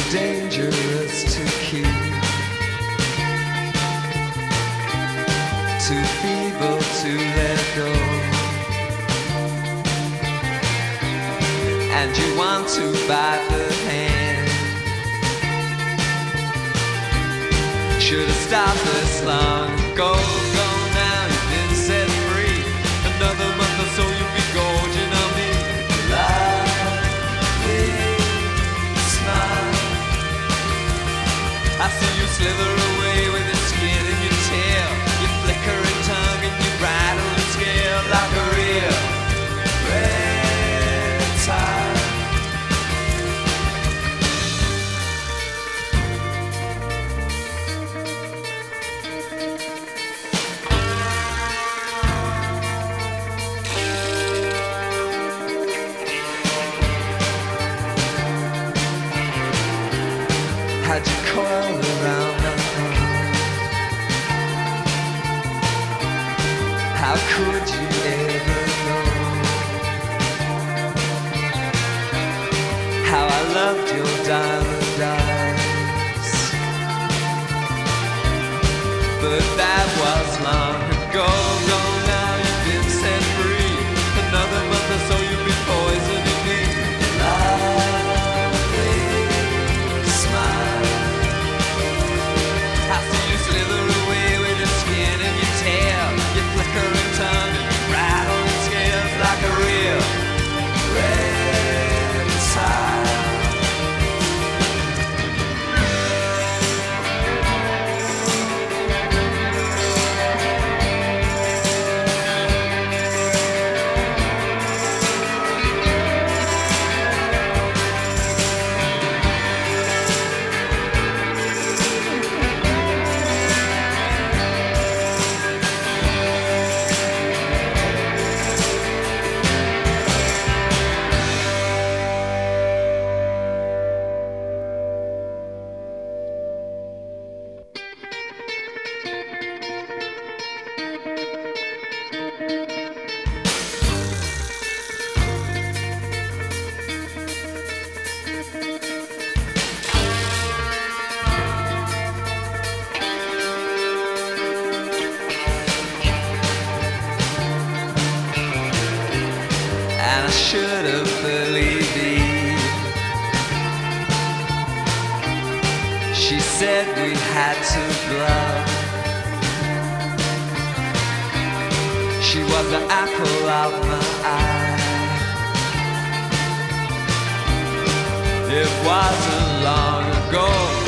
dangerous to keep, too feeble to let go, and you want to bite the hand. Should've stopped this long ago. Go now, you've been set free. Another month or so you'll be gorging on me. Lovely smile. I see you slither away with your skin and your tail, your flickering tongue and your rattling scale like a real reptile. Had you coiled around my arm? How could you ever know how I loved your diamond eyes? But that was long ago. Go now, you've been set free. Another month or so you'll be poisoning me. Lovely smile. I see you slither away with your skin and your tail, your flickering tongue and your rattling scales like a real reptile. And I should have believed Eve. She said we had to bluff. She was the apple of my eye. It wasn't long ago.